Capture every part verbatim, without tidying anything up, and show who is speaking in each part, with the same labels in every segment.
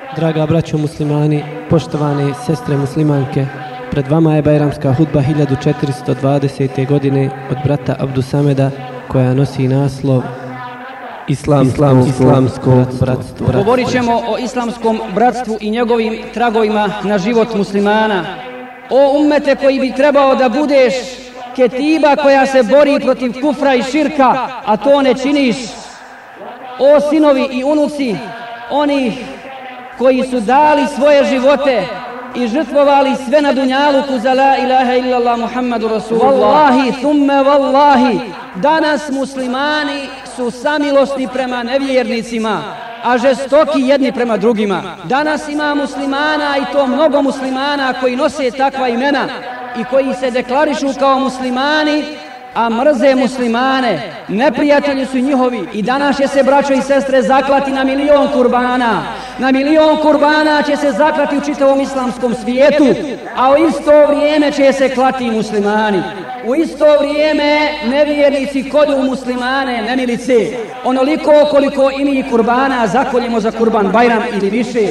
Speaker 1: Draga braćo muslimani, poštovane sestre muslimanke, pred vama je Bajramska hudba hiljadu četiristo dvadesete. godine od brata Abdusameda koja nosi naslov Islamsko, islamsko, islamsko bratstvo.
Speaker 2: Govorit ćemo o islamskom bratstvu i njegovim tragovima na život muslimana. O ummete koji bi trebao da budeš ketiba koja se bori protiv kufra i širka, a to ne činiš. O sinovi i unuci onih koji su dali svoje živote i žrtvovali sve na dunjaluku za la ilaha illallah Muhammadu Rasulullah. Wallahi, thumme wallahi, danas muslimani su samilosni prema nevjernicima, a žestoki jedni prema drugima. Danas ima muslimana, i to mnogo muslimana, koji nose takva imena i koji se deklarišu kao muslimani, a mrze muslimane. Neprijatelji su njihovi i danas će se, braćo i sestre, zaklati na milion kurbana. Na milion kurbana će se zaklati u čitavom islamskom svijetu, a u isto vrijeme će se klati muslimani. U isto vrijeme nevjernici kolju muslimane nemilice, onoliko koliko i mi kurbana zakoljimo za kurban Bajram ili više.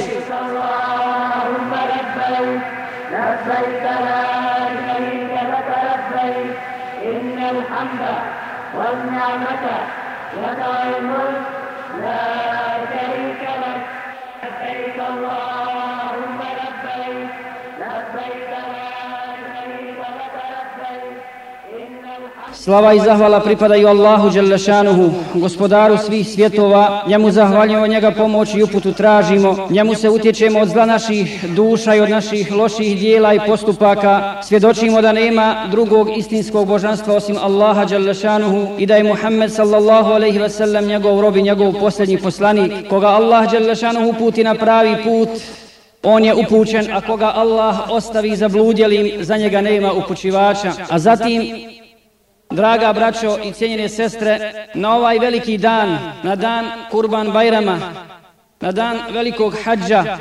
Speaker 2: Slava i zahvala pripadaju Allahu dželle šanuhu, gospodaru svih svjetova. Njemu zahvaljujemo, njega pomoć i uputu tražimo. Njemu se utječemo od zla naših duša i od naših loših dijela i postupaka. Svjedočimo da nema drugog istinskog božanstva osim Allaha dželle šanuhu i da je Muhammed sallallahu alejhi ve sellem njegov rob i njegov posljednji poslanik. Koga Allah dželle šanuhu uputi na pravi put, on je upućen, a koga Allah ostavi zabludjelim, za njega nema upućivača. A zatim, draga braćo i cijenjene sestre, na ovaj veliki dan, na dan Kurban Bajrama, na dan velikog hadža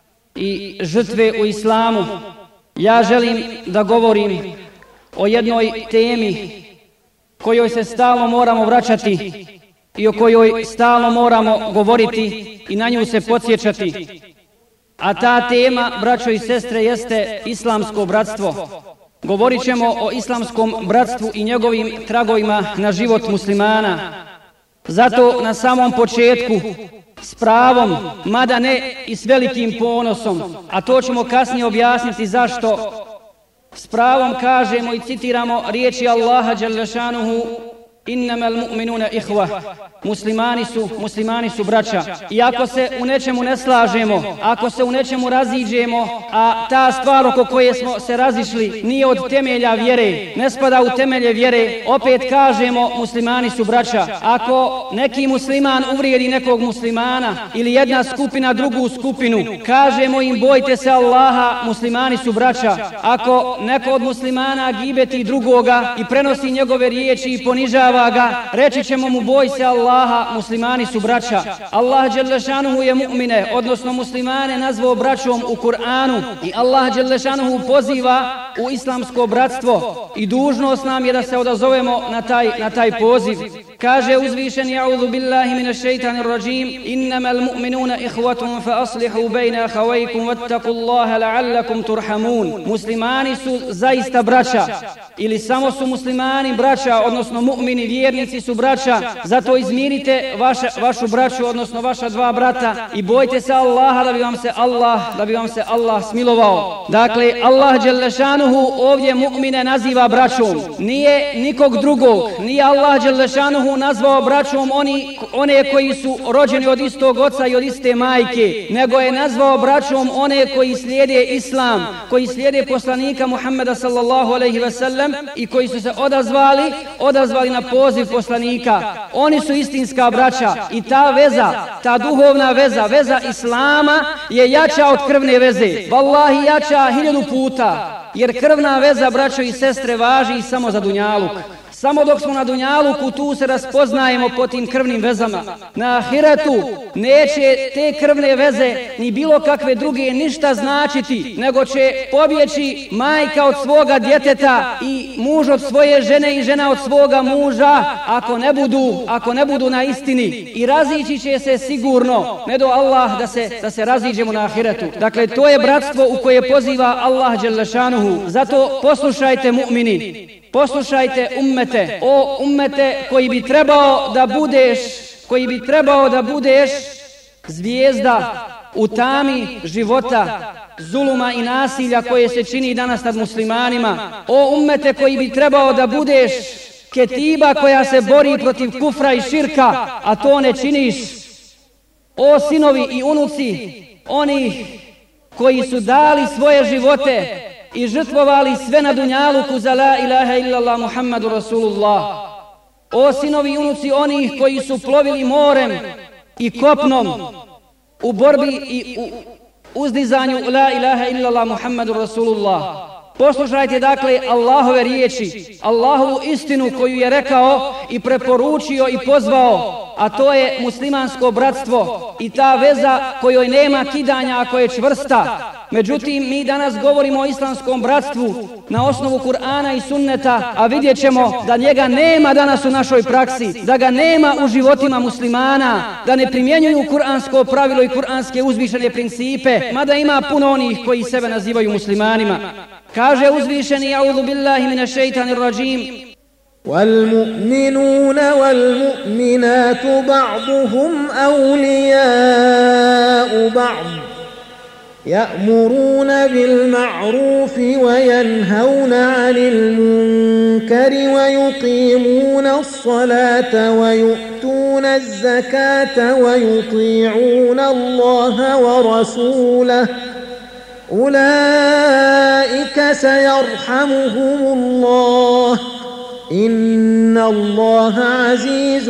Speaker 2: i žrtve u islamu, ja želim da govorim o jednoj temi kojoj se stalno moramo vraćati i o kojoj stalno moramo govoriti i na nju se podsjećati. A ta tema, braćo i sestre, jeste islamsko bratstvo. Govorit ćemo o islamskom bratstvu i njegovim tragovima na život muslimana. Zato na samom početku, s pravom, mada ne i s velikim ponosom, a to ćemo kasnije objasniti zašto, s pravom kažemo i citiramo riječi Allaha dželle šanuhu: innamal mu'minuna ihva. Muslimani su, muslimani su braća. I ako se u nečemu ne slažemo, ako se u nečemu raziđemo, a ta stvar oko koje smo se razišli nije od temelja vjere, ne spada u temelje vjere, opet kažemo muslimani su braća. Ako neki musliman uvrijedi nekog muslimana ili jedna skupina drugu skupinu, kažemo im bojte se Allaha, muslimani su braća. Ako neko od muslimana gibeti drugoga i prenosi njegove riječi i ponižava ga, reći ćemo mu boj se Allaha, muslimani su braća. Allah dželle šanuhu je mu'mine, odnosno muslimane, nazvao braćom u Kur'anu i Allah dželle šanuhu poziva u islamsko bratstvo i dužnost nam je da se odazovemo na taj, na taj poziv. Kaže uzvišeni: a'udhu billahi minash shaitanir rajim, innamal mu'minuna ihwatun fa aslihu bayna akhawaykum wattaqullaha la'allakum turhamun. Muslimani su zaista braća, ili samo su muslimani braća, odnosno mu'mini, vjernici su braća, zato izmirite vaša, vašu braću, odnosno vaša dva brata, i bojte se Allaha da bi vam se Allah, da bi vam se Allah smilovao. Dakle, Allah dželle šanuhu ovdje mu'mine naziva braćom, nije nikog drugog, nije Allah dželle šanuhu nazvao braćom oni, one koji su rođeni od istog oca i od iste majke, nego je nazvao braćom one koji slijede islam, koji slijede poslanika Muhammeda sallallahu alejhi ve sellem i koji su se odazvali, odazvali na poziv poslanika. Oni su istinska braća i ta veza, ta duhovna veza, veza islama je jača od krvne veze. Wallahi, jača hiljadu puta. Jer krvna veza, braćo i sestre, važi samo za dunjaluk. Samo dok smo na dunjaluku, tu se raspoznajemo po tim krvnim vezama. Na ahiretu neće te krvne veze ni bilo kakve druge ništa značiti, nego će pobjeći majka od svoga djeteta i muž od svoje žene i žena od svoga muža, ako ne budu, ako ne budu na istini. I razići će se sigurno, ne do Allah da se, da se raziđemo na ahiretu. Dakle, to je bratstvo u koje poziva Allah dželle šanuhu. Zato poslušajte mu'mini, poslušajte ummete, o ummete koji bi trebao da budeš, koji bi trebao da budeš zvijezda u tami života, zuluma i nasilja koje se čini danas nad muslimanima. O ummete koji bi trebao da budeš ketiba koja se bori protiv kufra i širka, a to ne činiš. O sinovi i unuci, oni koji su dali svoje živote i žrtvovali sve na dunjaluku za la ilaha illallah Muhammadu Rasulullah. O sinovi i unuci onih koji su plovili morem i kopnom u borbi i u uzdizanju la ilaha illallah Muhammadu Rasulullah. Poslušajte dakle Allahove riječi, Allahovu istinu koju je rekao i preporučio i pozvao, a to je muslimansko bratstvo i ta veza kojoj nema kidanja, ako je čvrsta. Međutim, mi danas govorimo o islamskom bratstvu na osnovu Kur'ana i sunneta, a vidjet ćemo da njega nema danas u našoj praksi, da ga nema u životima muslimana, da ne primjenjuju kur'ansko pravilo i kur'anske uzvišene principe, mada ima puno onih koji sebe nazivaju muslimanima. Kaže uzvišeni, a'udhu billahi minash shaitanir rajim:
Speaker 3: والمؤمنون والمؤمنات بعضهم أولياء بعض يأمرون بالمعروف وينهون عن المنكر ويقيمون الصلاة ويؤتون الزكاة ويطيعون الله ورسوله أولئك سيرحمهم الله إن الله عزيز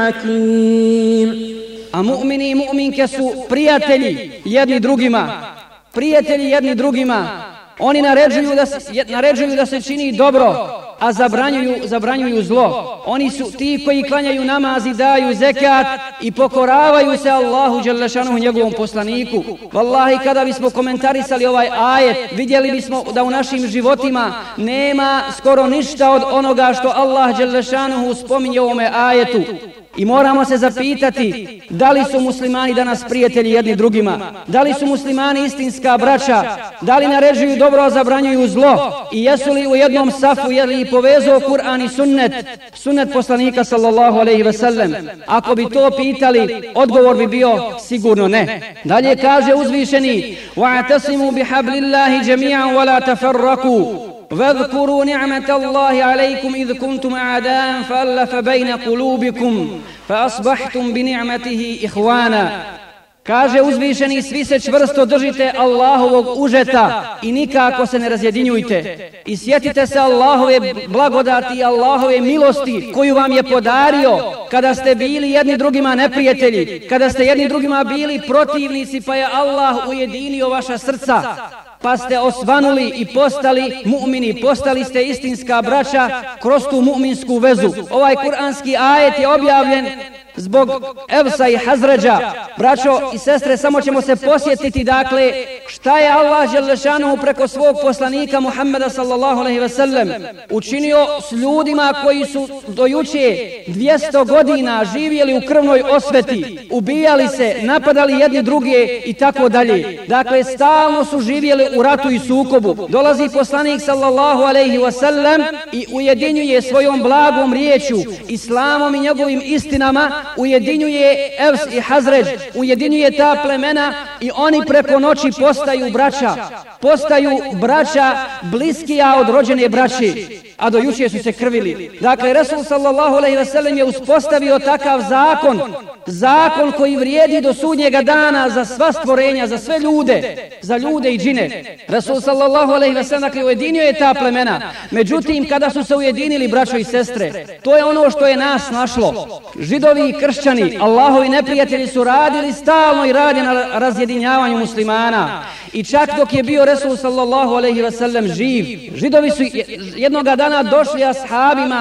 Speaker 3: حكيم.
Speaker 2: A mu'mini i mu'minke su prijatelji jedni drugima, prijatelji jedni drugima. Oni naređuju da se, naređuju da se čini dobro, a zabranjuju, zabranjuju zlo. Oni su ti koji klanjaju namaz i daju zekat i pokoravaju se Allahu dželle šanuhu, njegovom poslaniku. Wallahi, kada bismo komentarisali ovaj ajet, vidjeli bismo da u našim životima nema skoro ništa od onoga što Allah dželle šanuhu spominje u ovome ajetu. I moramo se zapitati, da li su muslimani danas prijatelji jedni drugima? Da li su muslimani istinska braća? Da li naređuju dobro, a zabranjuju zlo? I jesu li u jednom safu, je li povezao Kur'an i sunnet, sunnet poslanika sallallahu alejhi ve sellem? Ako bi to pitali, odgovor bi bio sigurno ne. Dalje kaže uzvišeni: وَاعْتَصِمُوا بِحَبْلِ اللَّهِ جَمِيعًا وَلَا تَفَرَّقُوا واذكروا نعمة الله عليكم إذ كنتم أعداء فألف بين قلوبكم فأصبحتم بنعمته إخوانا. Kaže uzvišeni, svi se čvrsto držite Allahovog užeta i nikako se ne razjedinjujte. I sjetite se Allahove blagodati i Allahove milosti koju vam je podario kada ste bili jedni drugima neprijatelji, kada ste jedni drugima bili protivnici, pa je Allah ujedinio vaša srca, pa ste osvanuli i postali mu'mini, postali ste istinska braća kroz tu mu'minsku vezu. Ovaj kuranski ajet je objavljen zbog Evsa i Hazređa. Braćo i sestre, samo ćemo se posjetiti dakle šta je Allah dželle šanuhu preko svog poslanika Muhammeda sallallahu alejhi ve sellem učinio s ljudima koji su do juče dvjesto godina živjeli u krvnoj osveti, ubijali se, napadali jedni druge i tako dalje. Dakle, stalno su živjeli u ratu i sukobu. Dolazi poslanik sallallahu alejhi ve sellem i ujedinjuje svojom blagom riječju, islamom i njegovim istinama, ujedinjuje Evs i Hazređ, ujedinjuje ta plemena i oni preko noći postaju braća, postaju braća bliskija od rođene braće, a do juče su se krvili. Dakle, Resul sallallahu alejhi ve sellem je uspostavio takav zakon, zakon koji vrijedi do sudnjega dana za sva stvorenja, za sve ljude, za ljude i džine. Resul sallallahu alejhi ve sellem dakle ujedinio je ta plemena. Međutim, kada su se ujedinili, braćo i sestre, to je ono što je nas našlo. Židovi i kršćani, Allahovi neprijatelji, su radili stalno i rade na razjedinjavanju muslimana. I čak dok je bio Resul sallallahu alejhi ve sellem živ, Židovi su jednoga dana došli ashabima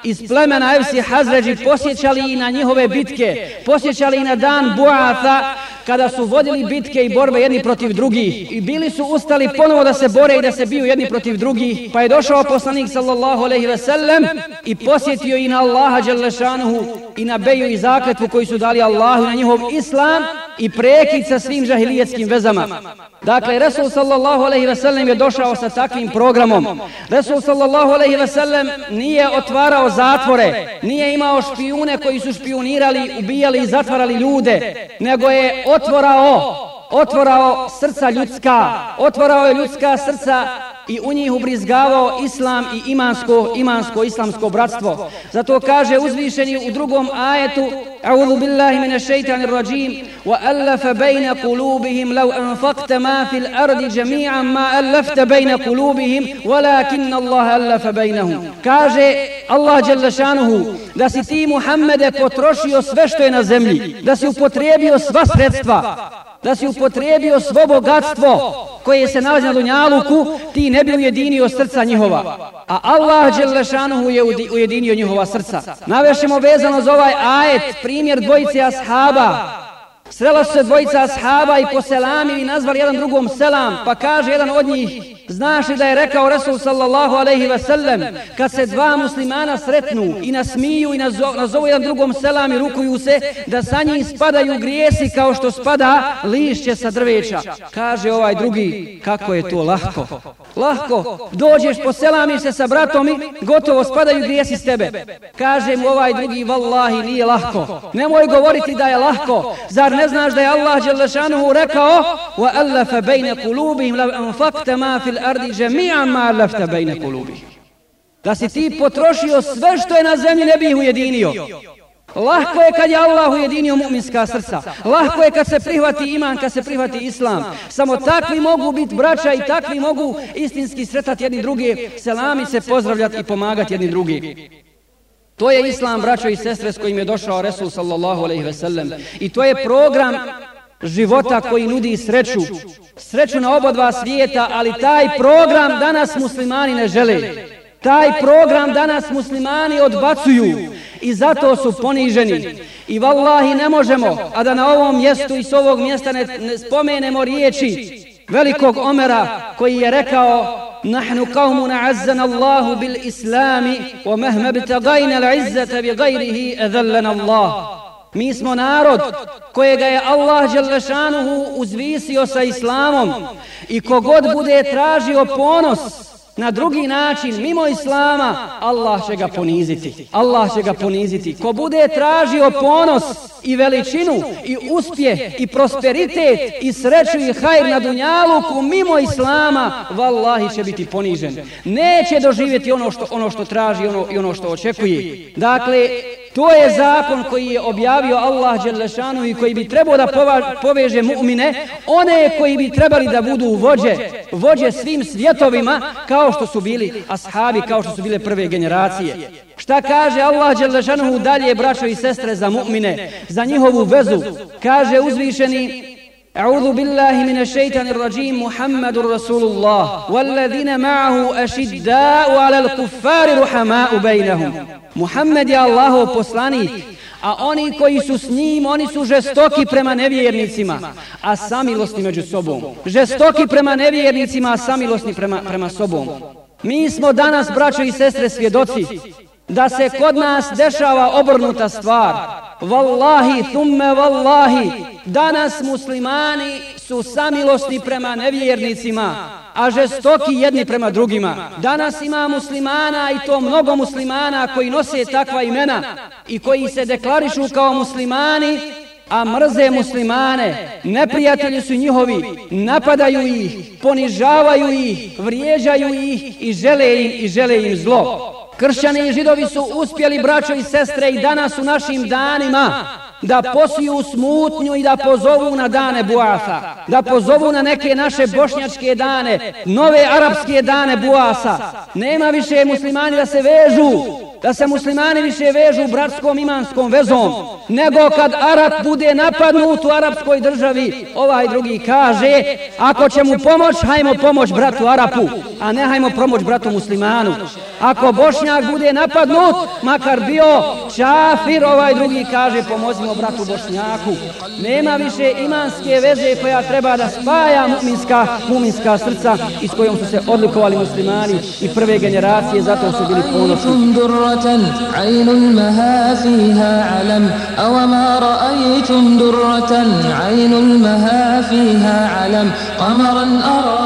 Speaker 2: iz plemena Evsi Hazređi posjećali i na njihove bitke, posjećali i na dan Bu'atha, kada su vodili bitke i borbe jedni protiv drugih i bili su ustali ponovo da se bore i da se biju jedni protiv drugih, pa je došao poslanik sallallahu alejhi ve sellem i posjetio i na Allaha dželle šanuhu i na beju i zakletvu koju su dali Allahu, na njihov islam i prekid sa svim džahilijetskim vezama. Dakle, Resul sallallahu alejhi ve sellem je došao sa takvim programom. Resul sallallahu alejhi ve sellem nije otvarao zatvore, nije imao špijune koji su špijunirali, ubijali i zatvarali ljude, nego je otvorao, otvorao srca ljudska, otvorao je ljudska srca i u njih ubrizgavao islam i imansko, imansko islamsko bratstvo. Zato kaže uzvišeni u drugom ajetu: A'udhu billahi minash shaitanir rajim wa allafa bayna qulubihim law anfaqta ma fil ardi jami'an ma allafta bayna qulubihim walakinna Allah allafa baynahum. Kaže Allah dželle šanuhu da si ti Muhammede potrošio sve što je na zemlji, da si upotrijebio sva sredstva, da si upotrijebio svo bogatstvo koje se nalazi na dunjaluku, ti ne bi ujedinio srca njihova. A Allah dželle šanuhu je ujedinio njihova srca. Navešemo vezano za ovaj ajet primjer dvojice ashaba. Srela su se dvojica ashaba i poselamili i nazvali jedan drugom selam, pa kaže jedan od njih: znaš li da je rekao Resul sallallahu alejhi ve sellem, kad se dva muslimana sretnu i nasmiju i nazovu, nazovu jedan drugom selam i rukuju se, da sa njih spadaju grijesi kao što spada lišće sa drveća. Kaže ovaj drugi: kako je to lahko. Lahko, dođeš, poselamiš se sa bratom i gotovo spadaju grijesi s tebe. Kaže mu ovaj drugi: vallahi, nije lahko. Nemoj govoriti da je lahko. Zar ne znaš da je Allah dželle šanuhu rekao: wa allafa bayna qulubihim law anfaqta ma fil ardi jami'an ma allafta bayna qulubihim. Da si ti potrošio sve što je na zemlji, ne bi ih ujedinio. Lahko je kad je Allah ujedinio mu'minska srca. Lahko je kad se prihvati iman, kad se prihvati islam. Samo takvi mogu biti braća i takvi mogu istinski sretati jedni druge, selami se, pozdravljati i pomagati jedni drugi. To je islam, braćo i sestre, s kojim je došao Resul sallallahu alejhi ve sellem. I to je program života koji nudi sreću. Sreću na oba dva svijeta, ali taj program danas muslimani ne žele. Taj program danas muslimani odbacuju i zato su poniženi. I vallahi ne možemo, a da na ovom mjestu i s ovog mjesta ne, ne spomenemo riječi velikog Omera koji je rekao: nahnu qawmun azzana Allahu bil islami wa mahma btagajna al-izzata bi gajrihi adallana Allah. Mi smo narod kojega je Allah dželle šanuhu uzvisio sa islamom i kogod bude tražio ponos na drugi način, mimo islama, Allah će ga poniziti. Allah će ga poniziti. Ko bude tražio ponos i veličinu i uspjeh i prosperitet i sreću i hajr na dunjaluku mimo islama, vallahi će biti ponižen. Neće doživjeti ono što, ono što traži ono, i ono što očekuje. Dakle, to je zakon koji je objavio Allah dželle šanuhu i koji bi trebao da poveže mu'mine, one koji bi trebali da budu vođe, vođe svim svjetovima, kao što su bili ashabi, kao što su bile prve generacije. Šta kaže Allah dželle šanuhu dalje, braćo i sestre, za mu'mine, za njihovu vezu? Kaže uzvišeni: A'udhu billahi minash shaitanir rajim, Muhammadur Rasulullah walladhina ma'ahu ashidda'u 'alal kuffari ruhama'u bainahum. Muhammed je Allahov poslanik, a oni koji su s njim, oni su žestoki prema nevjernicima, a samilosni među sobom. Žestoki prema nevjernicima, a samilosni prema, prema sobom. Mi smo danas, braćo i sestre, svjedoci da se kod nas dešava obrnuta stvar. Wallahi, thumme wallahi, danas muslimani su samilosni prema nevjernicima, a žestoki jedni prema drugima. Danas ima muslimana, i to mnogo muslimana, koji nose takva imena i koji se deklarišu kao muslimani, a mrze muslimane. Neprijatelji su njihovi, napadaju ih, ponižavaju ih, vrijeđaju ih i žele im, i žele im zlo. Kršćani i židovi su uspjeli, braćo i sestre, i danas u našim danima da posiju smutnju i da pozovu na dane Bu'atha, da pozovu na neke naše bošnjačke dane, nove arapske dane Bu'asa. Nema više muslimani da se vežu da se muslimani više vežu bratskom imanskom vezom, nego kad Arap bude napadnut u arapskoj državi, ovaj drugi kaže, ako će mu pomoć, hajmo pomoć bratu Arapu, a ne hajmo pomoć bratu muslimanu. Ako Bošnjak bude napadnut, makar bio čafir, ovaj drugi kaže, pomozimo bratu Bošnjaku. Nema više imanske veze koja treba da spaja mu'minska, mu'minska srca i s kojom su se odlikovali muslimani i prve generacije, zato su bili ponosni.
Speaker 4: عين المها فيها علم أوما رأيتم درة عين المها فيها علم قمرا أرى